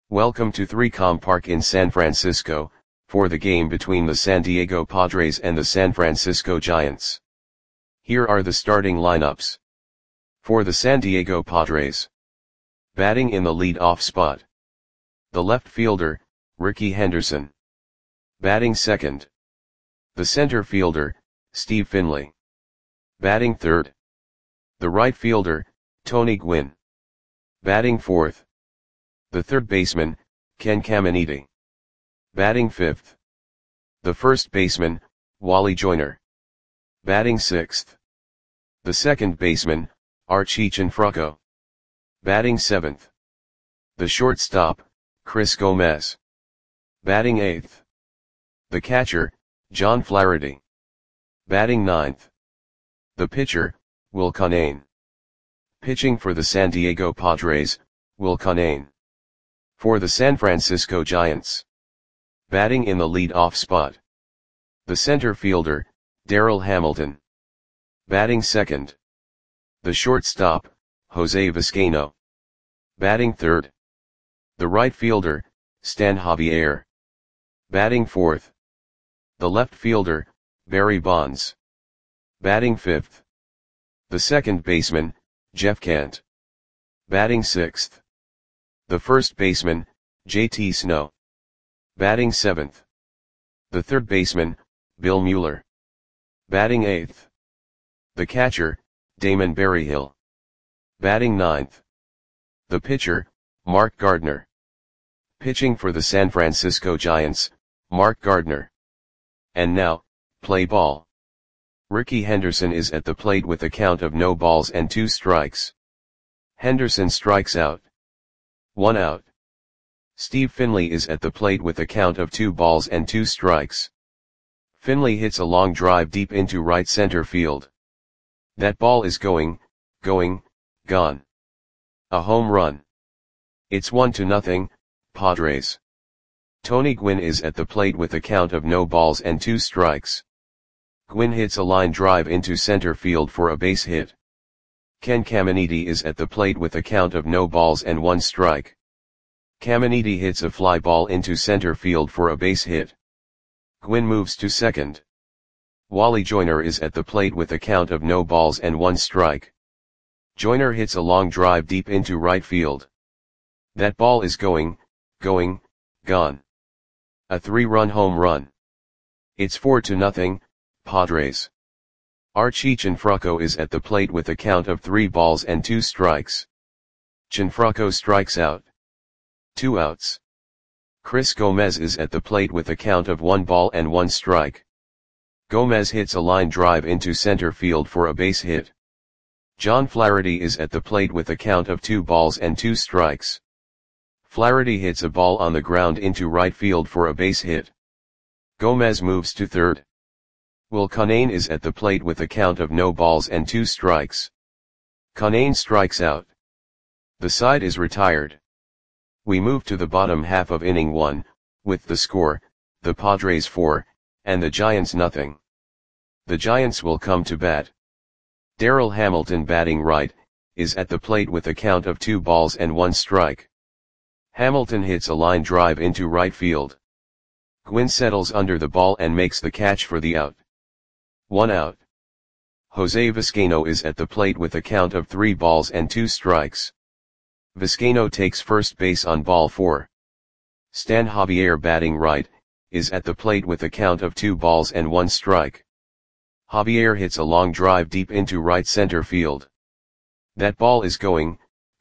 Welcome to 3Com Park in San Francisco, for the game between the San Diego Padres and the San Francisco Giants. Here are the starting lineups. For the San Diego Padres. Batting in the lead-off spot. The left fielder, Rickey Henderson. Batting second. The center fielder, Steve Finley. Batting third. The right fielder, Tony Gwynn. Batting fourth. The third baseman, Ken Caminiti. Batting fifth. The first baseman, Wally Joyner. Batting sixth. The second baseman, Archie Cianfrocco. Batting seventh. The shortstop, Chris Gomez. Batting eighth. The catcher, John Flaherty. Batting ninth. The pitcher, Will Connane. Pitching for the San Diego Padres, Will Connane. For the San Francisco Giants. Batting in the lead-off spot. The center fielder, Darryl Hamilton. Batting second. The shortstop, Jose Vizcaino. Batting third. The right fielder, Stan Javier. Batting fourth. The left fielder, Barry Bonds. Batting fifth. The second baseman, Jeff Kent. Batting sixth. The first baseman, J.T. Snow. Batting seventh. The third baseman, Bill Mueller. Batting eighth. The catcher, Damon Berryhill. Batting ninth. The pitcher, Mark Gardner. Pitching for the San Francisco Giants, Mark Gardner. And now, play ball. Rickey Henderson is at the plate with a count of no balls and 2 strikes. Henderson strikes out. 1 out. Steve Finley is at the plate with a count of 2 balls and 2 strikes. Finley hits a long drive deep into right center field. That ball is gone. A home run. It's 1-0, Padres. Tony Gwynn is at the plate with a count of no balls and 2 strikes. Gwynn hits a line drive into center field for a base hit. Ken Caminiti is at the plate with a count of no balls and 1 strike. Caminiti hits a fly ball into center field for a base hit. Gwynn moves to second. Wally Joyner is at the plate with a count of no balls and 1 strike. Joyner hits a long drive deep into right field. That ball is gone. A 3-run home run. It's 4-0, Padres. Archie Cianfrocco is at the plate with a count of 3 balls and 2 strikes. Cianfrocco strikes out. 2 outs. Chris Gomez is at the plate with a count of 1 ball and 1 strike. Gomez hits a line drive into center field for a base hit. John Flaherty is at the plate with a count of 2 balls and 2 strikes. Flaherty hits a ball on the ground into right field for a base hit. Gomez moves to third. Will Connane is at the plate with a count of no balls and 2 strikes. Connane strikes out. The side is retired. We move to the bottom half of inning 1, with the score, the Padres 4, and the Giants nothing. The Giants will come to bat. Darryl Hamilton, batting right, is at the plate with a count of 2 balls and 1 strike. Hamilton hits a line drive into right field. Gwynn settles under the ball and makes the catch for the out. 1 out. Jose Vizcaino is at the plate with a count of 3 balls and 2 strikes. Vizcaino takes first base on ball 4. Stan Javier, batting right, is at the plate with a count of 2 balls and 1 strike. Javier hits a long drive deep into right center field. That ball is gone.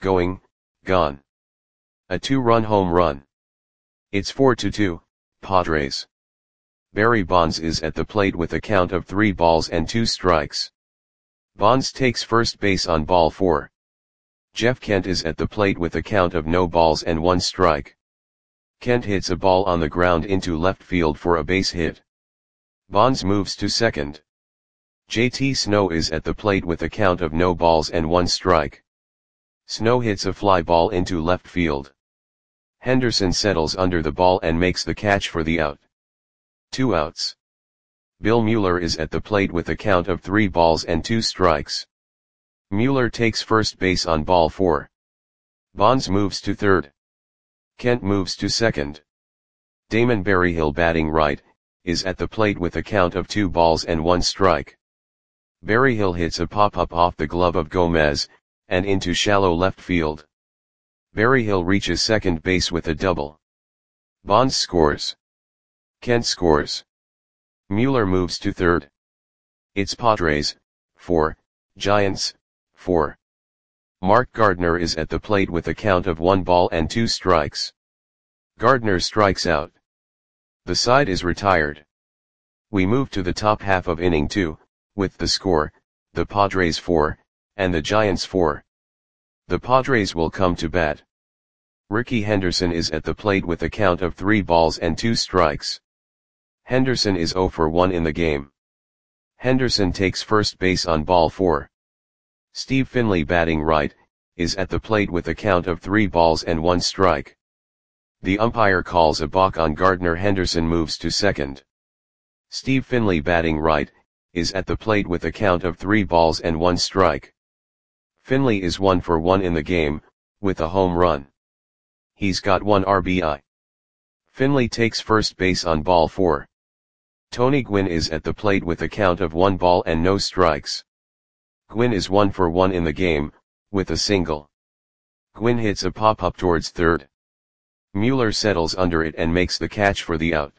A 2-run home run. It's 4-2, Padres. Barry Bonds is at the plate with a count of 3 balls and 2 strikes. Bonds takes first base on ball 4. Jeff Kent is at the plate with a count of no balls and 1 strike. Kent hits a ball on the ground into left field for a base hit. Bonds moves to second. J.T. Snow is at the plate with a count of no balls and 1 strike. Snow hits a fly ball into left field. Henderson settles under the ball and makes the catch for the out. 2 outs. Bill Mueller is at the plate with a count of 3 balls and 2 strikes. Mueller takes first base on ball 4. Bonds moves to third. Kent moves to second. Damon Berryhill batting right, is at the plate with a count of 2 balls and 1 strike. Berryhill hits a pop-up off the glove of Gomez, and into shallow left field. Berryhill reaches second base with a double. Bonds scores. Kent scores. Mueller moves to third. It's Padres, 4, Giants, 4. Mark Gardner is at the plate with a count of 1 ball and 2 strikes. Gardner strikes out. The side is retired. We move to the top half of inning 2, with the score, the Padres 4, and the Giants 4. The Padres will come to bat. Rickey Henderson is at the plate with a count of 3 balls and 2 strikes. Henderson is 0 for 1 in the game. Henderson takes first base on ball 4. Steve Finley batting right, is at the plate with a count of 3 balls and 1 strike. The umpire calls a balk on Gardner. Henderson moves to second. Steve Finley batting right, is at the plate with a count of 3 balls and 1 strike. Finley is 1 for 1 in the game, with a home run. He's got 1 RBI. Finley takes first base on ball 4. Tony Gwynn is at the plate with a count of 1 ball and no strikes. Gwynn is 1 for 1 in the game, with a single. Gwynn hits a pop-up towards third. Mueller settles under it and makes the catch for the out.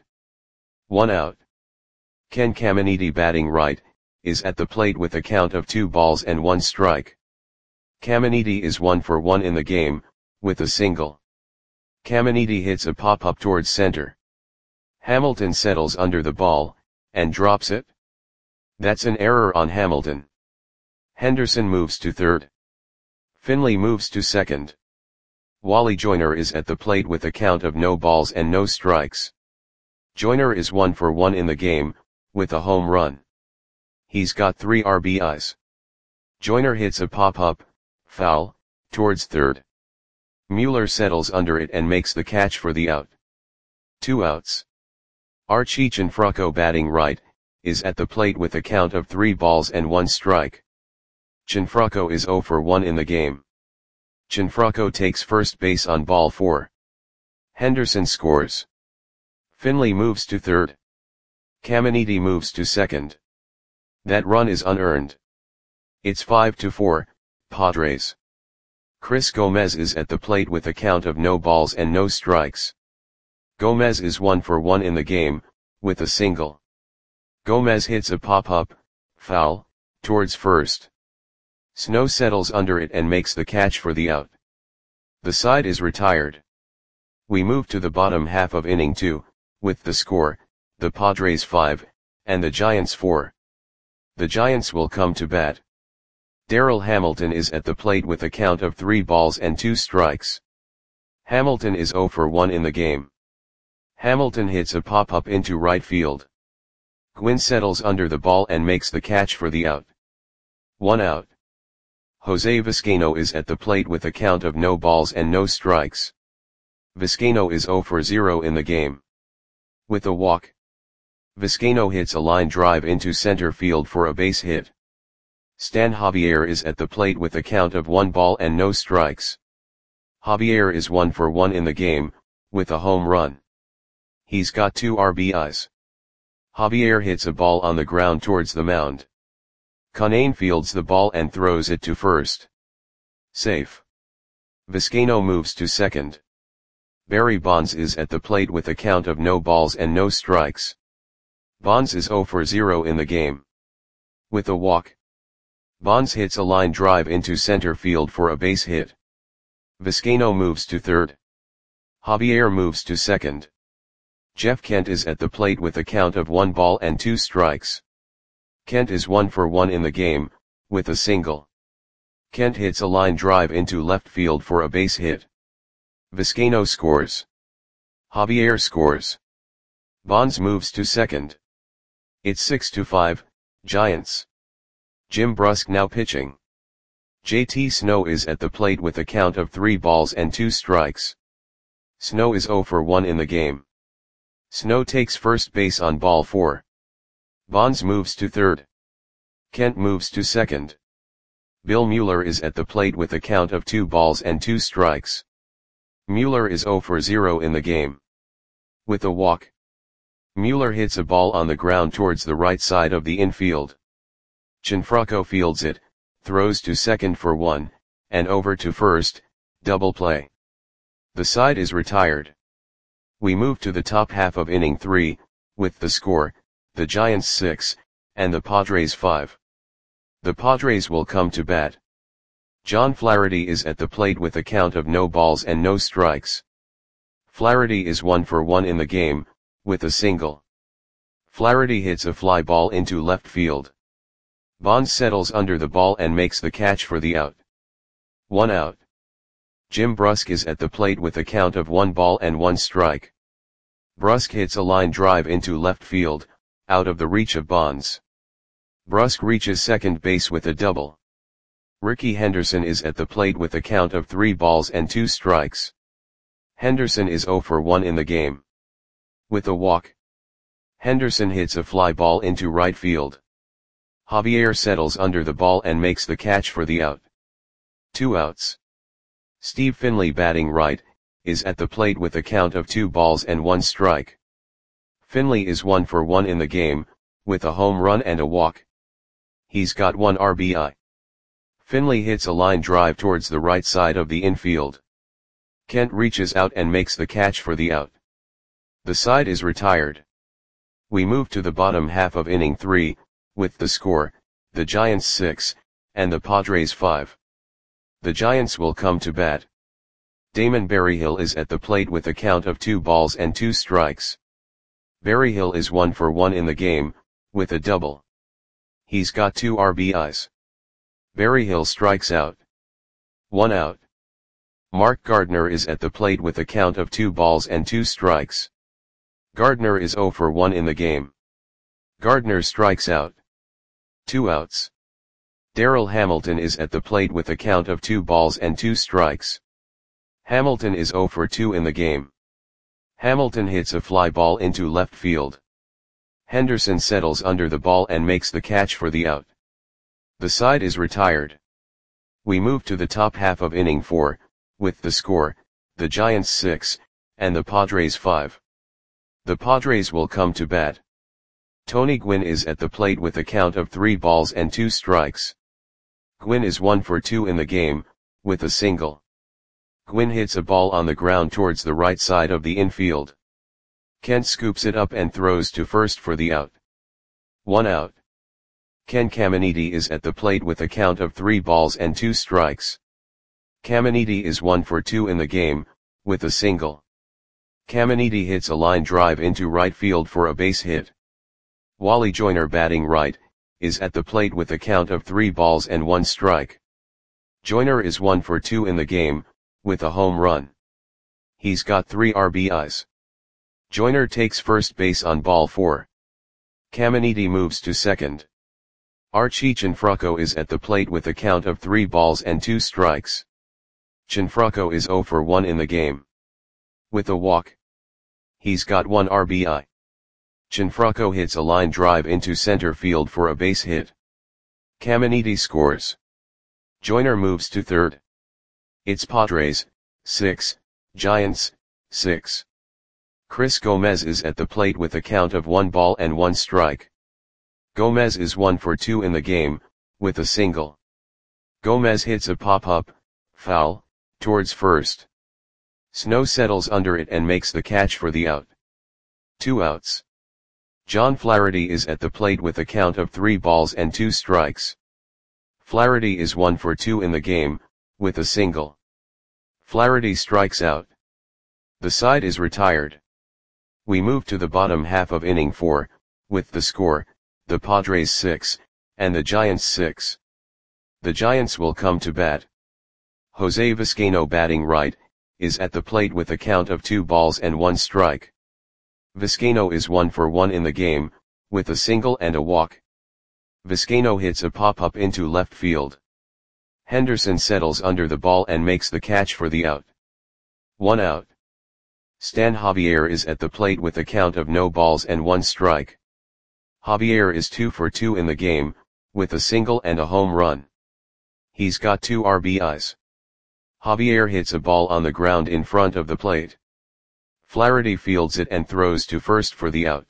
1 out. Ken Caminiti batting right, is at the plate with a count of 2 balls and 1 strike. Caminiti is 1 for 1 in the game, with a single. Caminiti hits a pop-up towards center. Hamilton settles under the ball, and drops it. That's an error on Hamilton. Henderson moves to third. Finley moves to second. Wally Joyner is at the plate with a count of no balls and no strikes. Joyner is 1 for 1 in the game, with a home run. He's got 3 RBIs. Joyner hits a pop-up, foul, towards third. Mueller settles under it and makes the catch for the out. 2 outs. Archie Cianfrocco batting right, is at the plate with a count of 3 balls and 1 strike. Cianfrocco is 0 for 1 in the game. Cianfrocco takes first base on ball 4. Henderson scores. Finley moves to third. Caminiti moves to second. That run is unearned. It's 5-4, Padres. Chris Gomez is at the plate with a count of no balls and no strikes. Gomez is 1 for 1 in the game, with a single. Gomez hits a pop-up, foul, towards first. Snow settles under it and makes the catch for the out. The side is retired. We move to the bottom half of inning 2, with the score, the Padres 5, and the Giants 4. The Giants will come to bat. Darryl Hamilton is at the plate with a count of 3 balls and 2 strikes. Hamilton is 0 for 1 in the game. Hamilton hits a pop-up into right field. Gwynn settles under the ball and makes the catch for the out. 1 out. Jose Vizcaino is at the plate with a count of no balls and no strikes. Vizcaino is 0 for 0 in the game. With a walk. Vizcaino hits a line drive into center field for a base hit. Stan Javier is at the plate with a count of 1 ball and no strikes. Javier is 1 for 1 in the game, with a home run. He's got 2 RBIs. Javier hits a ball on the ground towards the mound. Conane fields the ball and throws it to first. Safe. Vizcaino moves to second. Barry Bonds is at the plate with a count of no balls and no strikes. Bonds is 0 for 0 in the game. With a walk. Bonds hits a line drive into center field for a base hit. Vizcaino moves to third. Javier moves to second. Jeff Kent is at the plate with a count of 1 ball and 2 strikes. Kent is 1 for 1 in the game, with a single. Kent hits a line drive into left field for a base hit. Vizcaino scores. Javier scores. Bonds moves to second. It's 6-5, Giants. Jim Brusque now pitching. JT Snow is at the plate with a count of 3 balls and 2 strikes. Snow is 0 for 1 in the game. Snow takes first base on ball 4. Bonds moves to third. Kent moves to second. Bill Mueller is at the plate with a count of 2 balls and 2 strikes. Mueller is 0 for 0 in the game. With a walk, Mueller hits a ball on the ground towards the right side of the infield. Cianfrocco fields it, throws to second for 1, and over to first, double play. The side is retired. We move to the top half of inning 3, with the score, the Giants 6, and the Padres 5. The Padres will come to bat. John Flaherty is at the plate with a count of no balls and no strikes. Flaherty is 1 for 1 in the game, with a single. Flaherty hits a fly ball into left field. Bonds settles under the ball and makes the catch for the out. 1 out. Jim Brusque is at the plate with a count of 1 ball and 1 strike. Brusque hits a line drive into left field, out of the reach of Bonds. Brusque reaches second base with a double. Rickey Henderson is at the plate with a count of 3 balls and 2 strikes. Henderson is 0 for 1 in the game. With a walk, Henderson hits a fly ball into right field. Javier settles under the ball and makes the catch for the out. 2 outs. Steve Finley, batting right, is at the plate with a count of 2 balls and 1 strike. Finley is 1 for 1 in the game, with a home run and a walk. He's got 1 RBI. Finley hits a line drive towards the right side of the infield. Kent reaches out and makes the catch for the out. The side is retired. We move to the bottom half of inning 3, with the score, the Giants 6, and the Padres 5. The Giants will come to bat. Damon Berryhill is at the plate with a count of 2 balls and 2 strikes. Berryhill is 1 for 1 in the game, with a double. He's got 2 RBIs. Berryhill strikes out. 1 out. Mark Gardner is at the plate with a count of 2 balls and 2 strikes. Gardner is 0 for 1 in the game. Gardner strikes out. 2 outs. Darrell Hamilton is at the plate with a count of 2 balls and 2 strikes. Hamilton is 0 for 2 in the game. Hamilton hits a fly ball into left field. Henderson settles under the ball and makes the catch for the out. The side is retired. We move to the top half of inning 4, with the score, the Giants 6, and the Padres 5. The Padres will come to bat. Tony Gwynn is at the plate with a count of 3 balls and 2 strikes. Gwynn is 1 for 2 in the game, with a single. Gwynn hits a ball on the ground towards the right side of the infield. Kent scoops it up and throws to first for the out. 1 out. Ken Caminiti is at the plate with a count of 3 balls and 2 strikes. Caminiti is 1 for 2 in the game, with a single. Caminiti hits a line drive into right field for a base hit. Wally Joyner, batting right, is at the plate with a count of 3 balls and 1 strike. Joyner is 1 for 2 in the game, with a home run. He's got 3 RBIs. Joyner takes first base on ball 4. Caminiti moves to second. Archie Cianfrocco is at the plate with a count of 3 balls and 2 strikes. Cianfrocco is 0 for 1 in the game. With a walk, he's got 1 RBI. Cianfrocco hits a line drive into center field for a base hit. Caminiti scores. Joyner moves to third. It's Padres 6, Giants 6. Chris Gomez is at the plate with a count of 1 ball and 1 strike. Gomez is 1 for 2 in the game, with a single. Gomez hits a pop-up, foul, towards first. Snow settles under it and makes the catch for the out. 2 outs. John Flaherty is at the plate with a count of 3 balls and 2 strikes. Flaherty is 1 for 2 in the game, with a single. Flaherty strikes out. The side is retired. We move to the bottom half of inning 4, with the score, the Padres 6, and the Giants 6. The Giants will come to bat. Jose Vizcaino, batting right, is at the plate with a count of 2 balls and 1 strike. Vizcaino is 1 for 1 in the game, with a single and a walk. Vizcaino hits a pop-up into left field. Henderson settles under the ball and makes the catch for the out. 1 out. Stan Javier is at the plate with a count of no balls and 1 strike. Javier is 2 for 2 in the game, with a single and a home run. He's got 2 RBIs. Javier hits a ball on the ground in front of the plate. Flaherty fields it and throws to first for the out.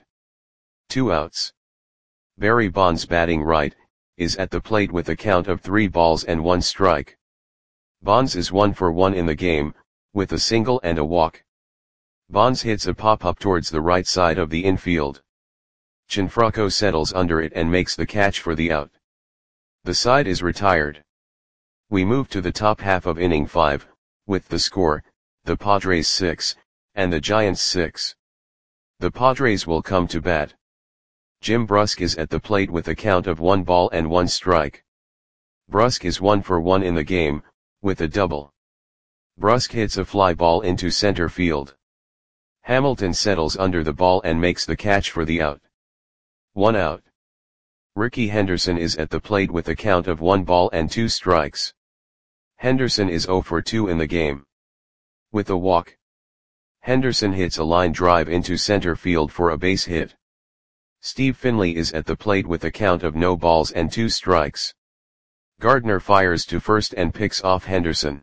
2 outs. Barry Bonds, batting right, is at the plate with a count of 3 balls and 1 strike. Bonds is 1 for 1 in the game, with a single and a walk. Bonds hits a pop-up towards the right side of the infield. Gianfranco settles under it and makes the catch for the out. The side is retired. We move to the top half of inning 5, with the score, the Padres 6, and the Giants 6. The Padres will come to bat. Jim Brusque is at the plate with a count of 1 ball and 1 strike. Brusque is 1 for 1 in the game, with a double. Brusque hits a fly ball into center field. Hamilton settles under the ball and makes the catch for the out. 1 out. Ricky Henderson is at the plate with a count of 1 ball and 2 strikes. Henderson is 0 for 2 in the game. With a walk. Henderson hits a line drive into center field for a base hit. Steve Finley is at the plate with a count of no balls and 2 strikes. Gardner fires to first and picks off Henderson.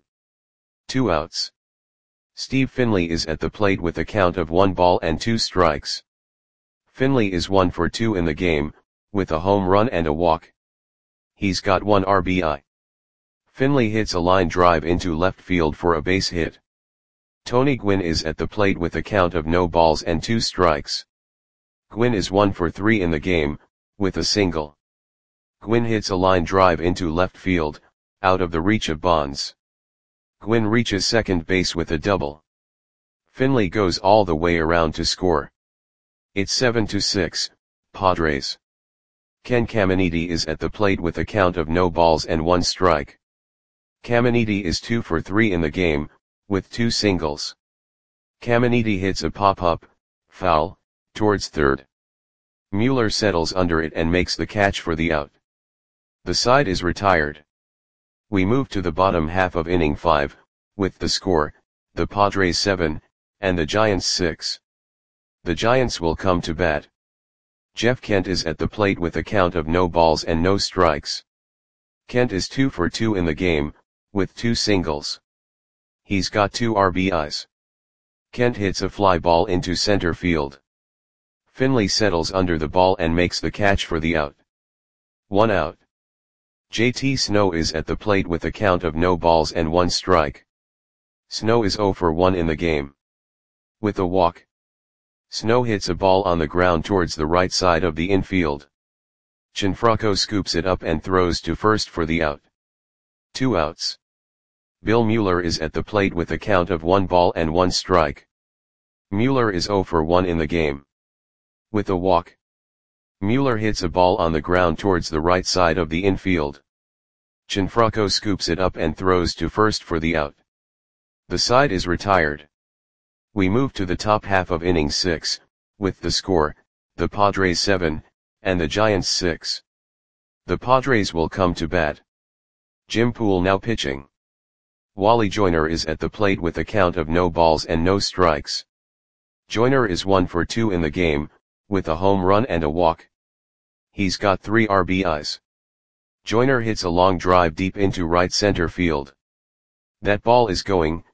2 outs. Steve Finley is at the plate with a count of 1 ball and 2 strikes. Finley is 1 for 2 in the game, with a home run and a walk. He's got 1 RBI. Finley hits a line drive into left field for a base hit. Tony Gwynn is at the plate with a count of no balls and 2 strikes. Gwynn is 1 for 3 in the game, with a single. Gwynn hits a line drive into left field, out of the reach of Bonds. Gwynn reaches second base with a double. Finley goes all the way around to score. It's 7-6, Padres. Ken Caminiti is at the plate with a count of no balls and 1 strike. Caminiti is 2 for 3 in the game, with 2 singles. Caminiti hits a pop-up, foul, towards third. Mueller settles under it and makes the catch for the out. The side is retired. We move to the bottom half of inning 5, with the score, the Padres 7, and the Giants 6. The Giants will come to bat. Jeff Kent is at the plate with a count of no balls and no strikes. Kent is 2 for 2 in the game, with 2 singles. He's got 2 RBIs. Kent hits a fly ball into center field. Finley settles under the ball and makes the catch for the out. 1 out. JT Snow is at the plate with a count of no balls and 1 strike. Snow is 0 for 1 in the game. With a walk. Snow hits a ball on the ground towards the right side of the infield. Gianfranco scoops it up and throws to first for the out. 2 outs. Bill Mueller is at the plate with a count of 1 ball and 1 strike. Mueller is 0 for 1 in the game. With a walk. Mueller hits a ball on the ground towards the right side of the infield. Gianfranco scoops it up and throws to first for the out. The side is retired. We move to the top half of inning 6, with the score, the Padres 7, and the Giants 6. The Padres will come to bat. Jim Poole now pitching. Wally Joyner is at the plate with a count of no balls and no strikes. Joyner is 1 for 2 in the game, with a home run and a walk. He's got 3 RBIs. Joyner hits a long drive deep into right center field. That ball is going,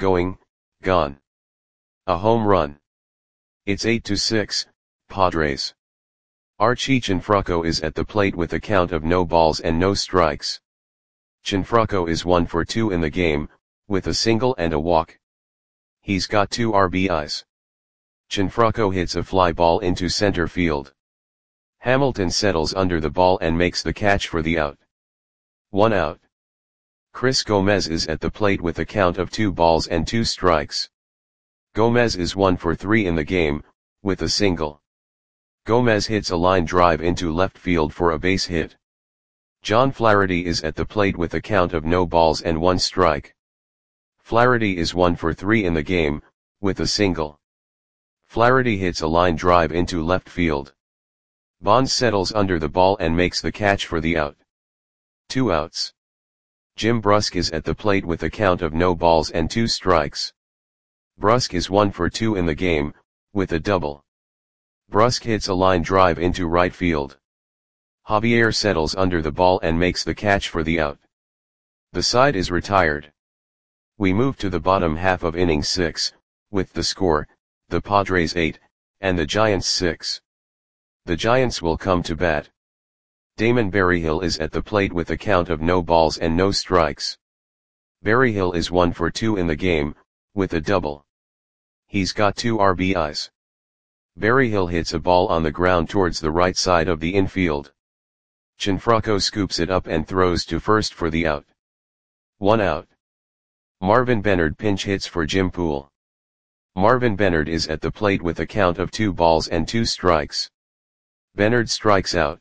gone. A home run. It's 8-6, Padres. Archie Gianfranco is at the plate with a count of no balls and no strikes. Gianfranco is 1 for 2 in the game, with a single and a walk. He's got 2 RBIs. Gianfranco hits a fly ball into center field. Hamilton settles under the ball and makes the catch for the out. 1 out. Chris Gomez is at the plate with a count of 2 balls and 2 strikes. Gomez is 1 for 3 in the game, with a single. Gomez hits a line drive into left field for a base hit. John Flaherty is at the plate with a count of no balls and 1 strike. Flaherty is 1 for 3 in the game, with a single. Flaherty hits a line drive into left field. Bonds settles under the ball and makes the catch for the out. 2 outs. Jim Brusque is at the plate with a count of no balls and 2 strikes. Brusque is 1 for 2 in the game, with a double. Brusque hits a line drive into right field. Javier settles under the ball and makes the catch for the out. The side is retired. We move to the bottom half of inning 6, with the score, the Padres 8, and the Giants 6. The Giants will come to bat. Damon Berryhill is at the plate with a count of no balls and no strikes. Berryhill is 1 for 2 in the game, with a double. He's got 2 RBIs. Berryhill hits a ball on the ground towards the right side of the infield. Gianfranco scoops it up and throws to first for the out. 1 out. Marvin Benard pinch hits for Jim Poole. Marvin Benard is at the plate with a count of 2 balls and 2 strikes. Benard strikes out.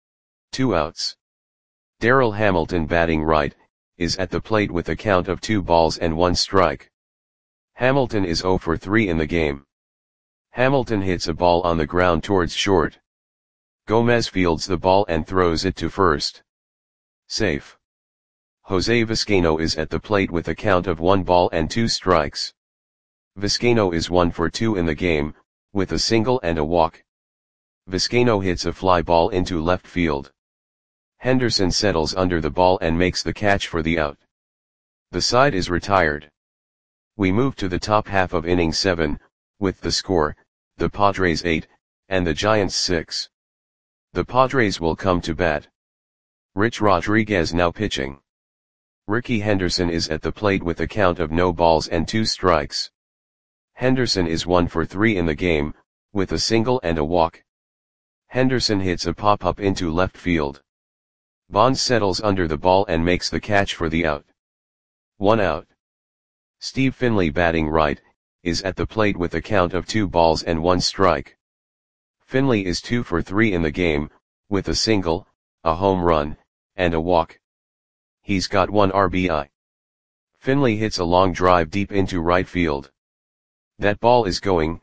2 outs. Darrell Hamilton, batting right, is at the plate with a count of 2 balls and 1 strike. Hamilton is 0 for 3 in the game. Hamilton hits a ball on the ground towards short. Gomez fields the ball and throws it to first. Safe. Jose Vizcaino is at the plate with a count of 1 ball and 2 strikes. Vizcaino is 1 for 2 in the game, with a single and a walk. Vizcaino hits a fly ball into left field. Henderson settles under the ball and makes the catch for the out. The side is retired. We move to the top half of inning 7, with the score, the Padres 8, and the Giants 6. The Padres will come to bat. Rich Rodriguez now pitching. Ricky Henderson is at the plate with a count of no balls and 2 strikes. Henderson is 1 for 3 in the game, with a single and a walk. Henderson hits a pop-up into left field. Bonds settles under the ball and makes the catch for the out. 1 out. Steve Finley, batting right, is at the plate with a count of 2 balls and 1 strike. Finley is 2 for 3 in the game, with a single, a home run, and a walk. He's got 1 RBI. Finley hits a long drive deep into right field. That ball is going,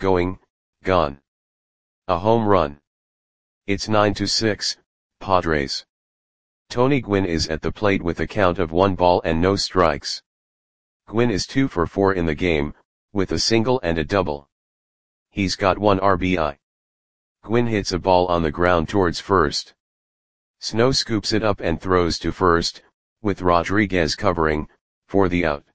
gone. A home run. It's 9-6, Padres. Tony Gwynn is at the plate with a count of 1 ball and no strikes. Gwynn is 2 for 4 in the game, with a single and a double. He's got 1 RBI. Gwynn hits a ball on the ground towards first. Snow scoops it up and throws to first, with Rodriguez covering, for the out.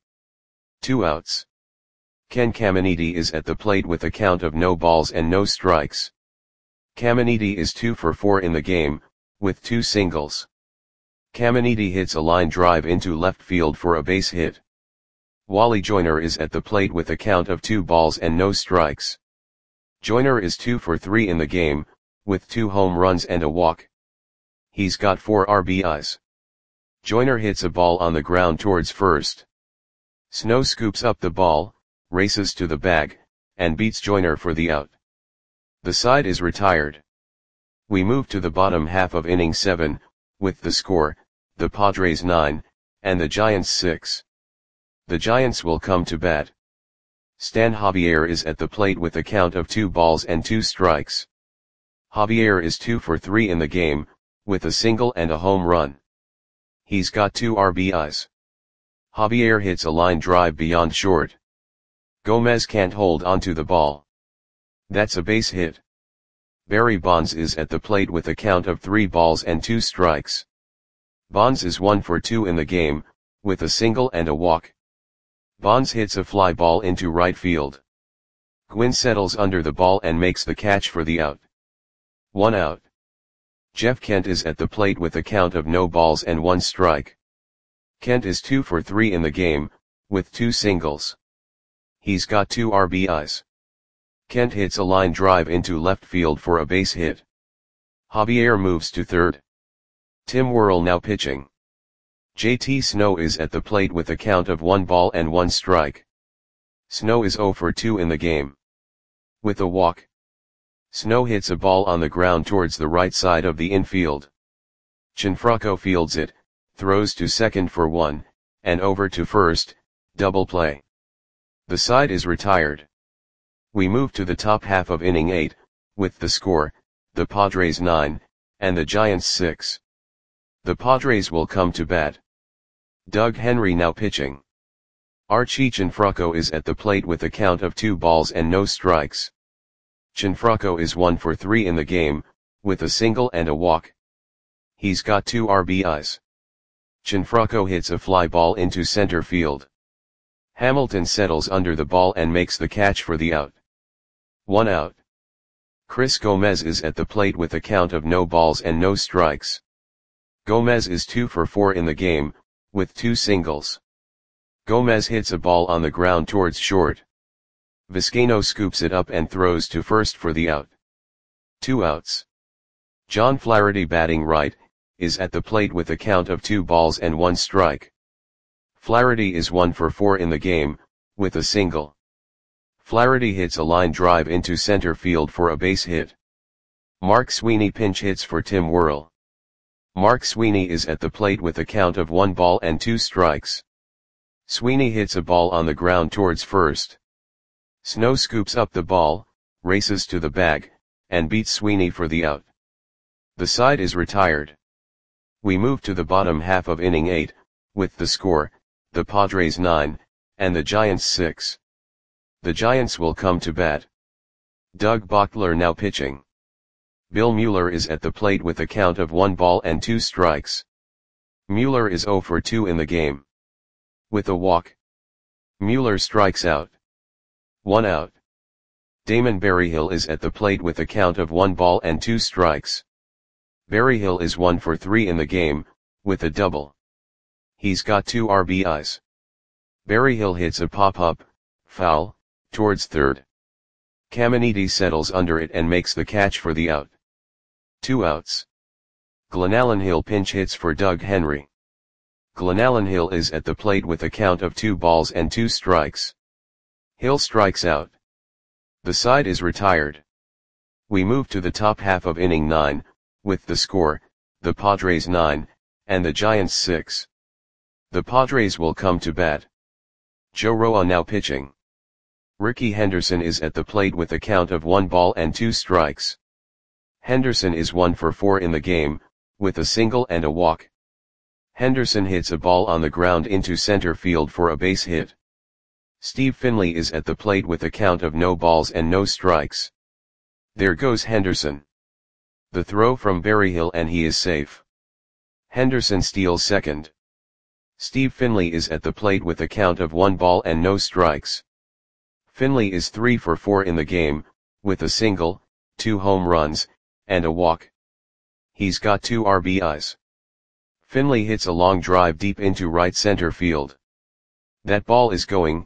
2 outs. Ken Caminiti is at the plate with a count of no balls and no strikes. Caminiti is 2 for 4 in the game, with 2 singles. Caminiti hits a line drive into left field for a base hit. Wally Joyner is at the plate with a count of 2 balls and no strikes. Joyner is 2 for 3 in the game, with 2 home runs and a walk. He's got 4 RBIs. Joyner hits a ball on the ground towards first. Snow scoops up the ball, races to the bag, and beats Joyner for the out. The side is retired. We move to the bottom half of inning 7, with the score, the Padres 9, and the Giants 6. The Giants will come to bat. Stan Javier is at the plate with a count of 2 balls and 2 strikes. Javier is 2 for 3 in the game, with a single and a home run. He's got 2 RBIs. Javier hits a line drive beyond short. Gomez can't hold onto the ball. That's a base hit. Barry Bonds is at the plate with a count of 3 balls and 2 strikes. Bonds is 1 for 2 in the game, with a single and a walk. Bonds hits a fly ball into right field. Gwynn settles under the ball and makes the catch for the out. 1 out. Jeff Kent is at the plate with a count of no balls and 1 strike. Kent is 2 for 3 in the game, with 2 singles. He's got 2 RBIs. Kent hits a line drive into left field for a base hit. Javier moves to third. Tim Worrell now pitching. JT Snow is at the plate with a count of 1 ball and 1 strike. Snow is 0 for 2 in the game. With a walk. Snow hits a ball on the ground towards the right side of the infield. Gianfranco fields it, throws to second for 1, and over to first, double play. The side is retired. We move to the top half of inning 8, with the score, the Padres 9, and the Giants 6. The Padres will come to bat. Doug Henry now pitching. Archie Gianfranco is at the plate with a count of 2 balls and no strikes. Gianfranco is 1 for 3 in the game, with a single and a walk. He's got 2 RBIs. Gianfranco hits a fly ball into center field. Hamilton settles under the ball and makes the catch for the out. 1 out. Chris Gomez is at the plate with a count of no balls and no strikes. Gomez is 2 for 4 in the game, with 2 singles. Gomez hits a ball on the ground towards short. Vizcaino scoops it up and throws to first for the out. 2 outs. John Flaherty, batting right, is at the plate with a count of 2 balls and 1 strike. Flaherty is 1 for 4 in the game, with a single. Flaherty hits a line drive into center field for a base hit. Mark Sweeney pinch hits for Tim Worrell. Mark Sweeney is at the plate with a count of 1 ball and 2 strikes. Sweeney hits a ball on the ground towards first. Snow scoops up the ball, races to the bag, and beats Sweeney for the out. The side is retired. We move to the bottom half of inning 8, with the score, the Padres 9, and the Giants 6. The Giants will come to bat. Doug Bochtler now pitching. Bill Mueller is at the plate with a count of 1 ball and 2 strikes. Mueller is 0 for 2 in the game. With a walk, Mueller strikes out. 1 out. Damon Berryhill is at the plate with a count of 1 ball and 2 strikes. Berryhill is 1 for 3 in the game, with a double. He's got 2 RBIs. Berryhill hits a pop-up, foul, towards third. Caminiti settles under it and makes the catch for the out. 2 outs. Glenallen Hill pinch hits for Doug Henry. Glenallen Hill is at the plate with a count of 2 balls and 2 strikes. Hill strikes out. The side is retired. We move to the top half of inning 9, with the score, the Padres 9, and the Giants 6. The Padres will come to bat. Joe Roa now pitching. Ricky Henderson is at the plate with a count of 1 ball and 2 strikes. Henderson is 1 for 4 in the game, with a single and a walk. Henderson hits a ball on the ground into center field for a base hit. Steve Finley is at the plate with a count of no balls and no strikes. There goes Henderson. The throw from Berryhill and he is safe. Henderson steals second. Steve Finley is at the plate with a count of 1 ball and no strikes. Finley is 3 for 4 in the game, with a single, 2 home runs, and a walk. He's got 2 RBIs. Finley hits a long drive deep into right center field. That ball is gone.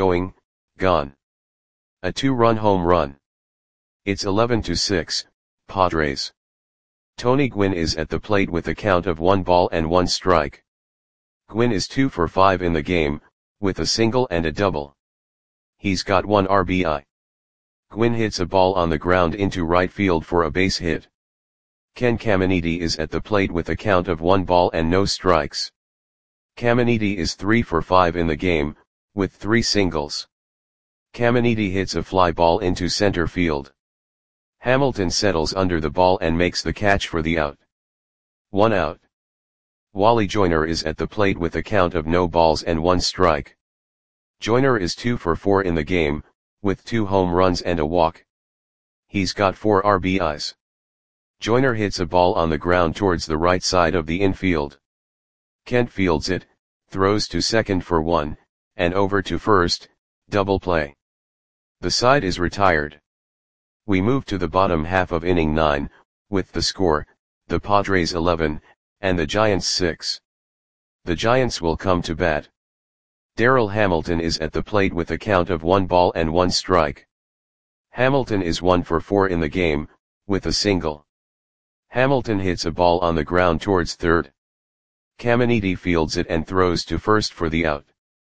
A 2-run home run. It's 11-6, Padres. Tony Gwynn is at the plate with a count of 1 ball and 1 strike. Gwynn is 2 for 5 in the game, with a single and a double. He's got 1 RBI. Gwynn hits a ball on the ground into right field for a base hit. Ken Caminiti is at the plate with a count of 1 ball and no strikes. Caminiti is 3 for 5 in the game, with 3 singles. Caminiti hits a fly ball into center field. Hamilton settles under the ball and makes the catch for the out. 1 out. Wally Joyner is at the plate with a count of no balls and 1 strike. Joyner is 2 for 4 in the game, with 2 home runs and a walk. He's got 4 RBIs. Joyner hits a ball on the ground towards the right side of the infield. Kent fields it, throws to second for 1, and over to first, double play. The side is retired. We move to the bottom half of inning 9, with the score, the Padres 11, and the Giants 6. The Giants will come to bat. Darrell Hamilton is at the plate with a count of 1 ball and 1 strike. Hamilton is 1 for 4 in the game, with a single. Hamilton hits a ball on the ground towards third. Caminiti fields it and throws to first for the out.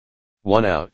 1 out.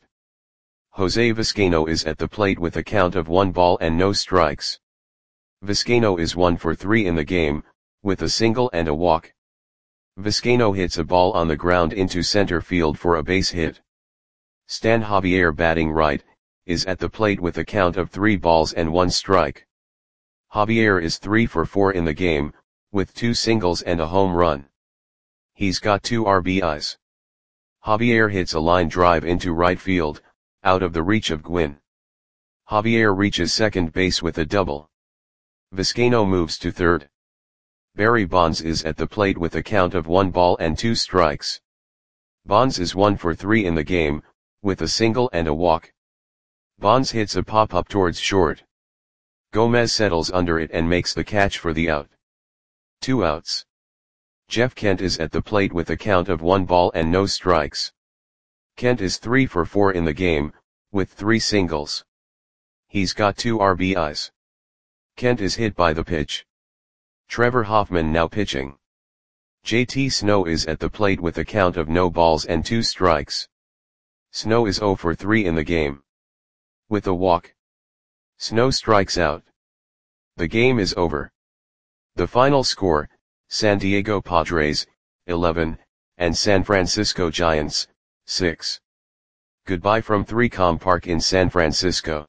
Jose Vizcaino is at the plate with a count of 1 ball and no strikes. Vizcaino is 1 for 3 in the game, with a single and a walk. Vizcaino hits a ball on the ground into center field for a base hit. Stan Javier, batting right, is at the plate with a count of 3 balls and 1 strike. Javier is 3 for 4 in the game, with 2 singles and a home run. He's got 2 RBIs. Javier hits a line drive into right field, out of the reach of Gwynn. Javier reaches second base with a double. Vizcaino moves to third. Barry Bonds is at the plate with a count of 1 ball and 2 strikes. Bonds is 1 for 3 in the game, with a single and a walk. Bonds hits a pop-up towards short. Gomez settles under it and makes the catch for the out. 2 outs. Jeff Kent is at the plate with a count of 1 ball and no strikes. Kent is 3 for 4 in the game, with 3 singles. He's got 2 RBIs. Kent is hit by the pitch. Trevor Hoffman now pitching. JT Snow is at the plate with a count of no balls and 2 strikes. Snow is 0 for 3 in the game. With a walk, Snow strikes out. The game is over. The final score, San Diego Padres, 11, and San Francisco Giants, 6. Goodbye from 3Com Park in San Francisco.